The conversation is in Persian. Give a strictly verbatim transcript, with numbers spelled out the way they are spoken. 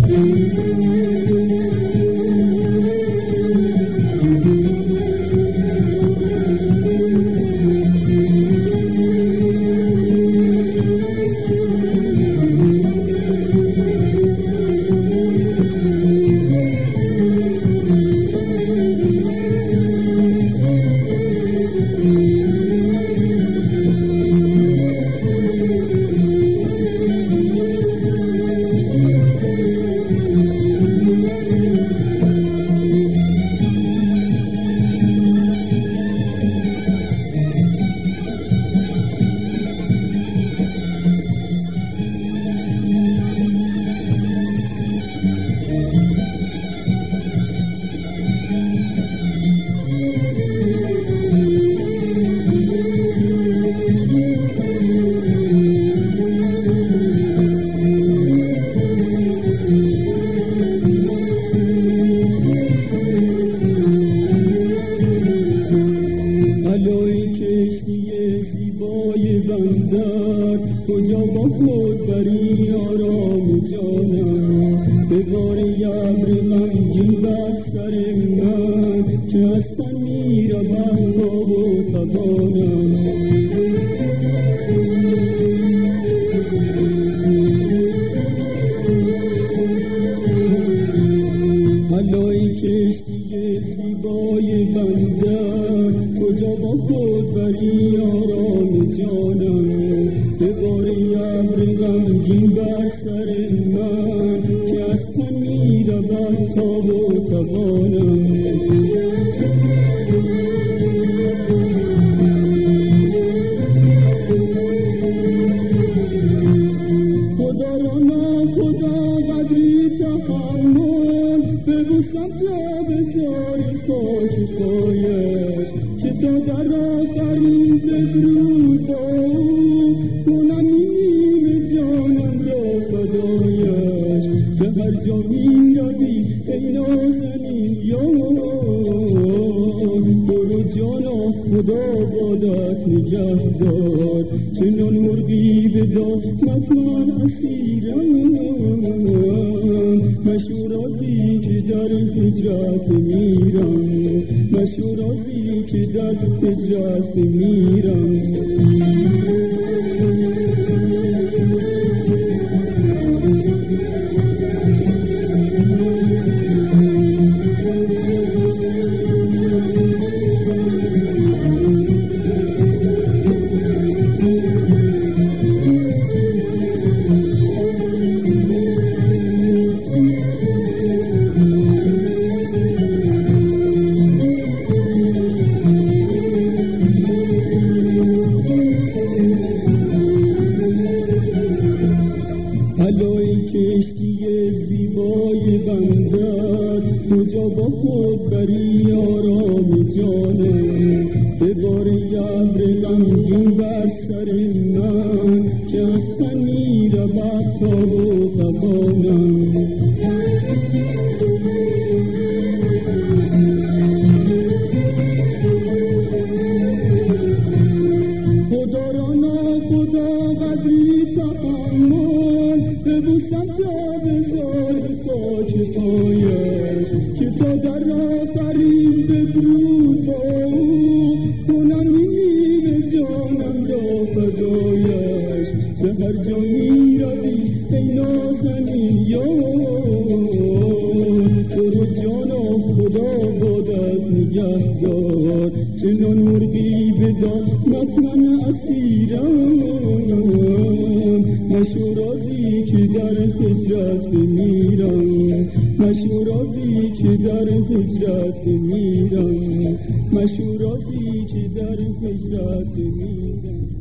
کجا با خود بری آرام جانم به بار ابر غمگین بر سر من چه هستن میروم خواب و توانم حلای کشتی زیبای بندر کجا با خود بری آرام جانم به بار ابر غمگین بر سر من که از تن میرود خواب و توانم خدا را ناخدا قدری تحمل ببوسم تا بسار پاک پایش که تا در آخرین بدرود با او کنم نیم جانم را فدایش به هر جا میروی ای نازنین یار برو جانا خدا بادت نگهدار چنان مرغی به دامت من اسیرم مشورازی که در هجرت میرم مشورازی که در هجرت میرم حلای کشتی زیبای بندر کجا با خود بری آرام جانم به بار ابر غمگین بر سر من که از تن میرود خواب و توانم خدا را ناخدا قدری تحمل ببوسم تا بزار پاک پایش که تا در آخرین بدرود با او کنم نیم جانم را فدایش به هر جا میروی ای نازنین یار برو جانا خدا بادت نگهدار چنان مرغی به دامت من اسیرم مشورازی که در هجرت میرم مشورازی که در هجرت میرم مشورازی که در هجرت میرم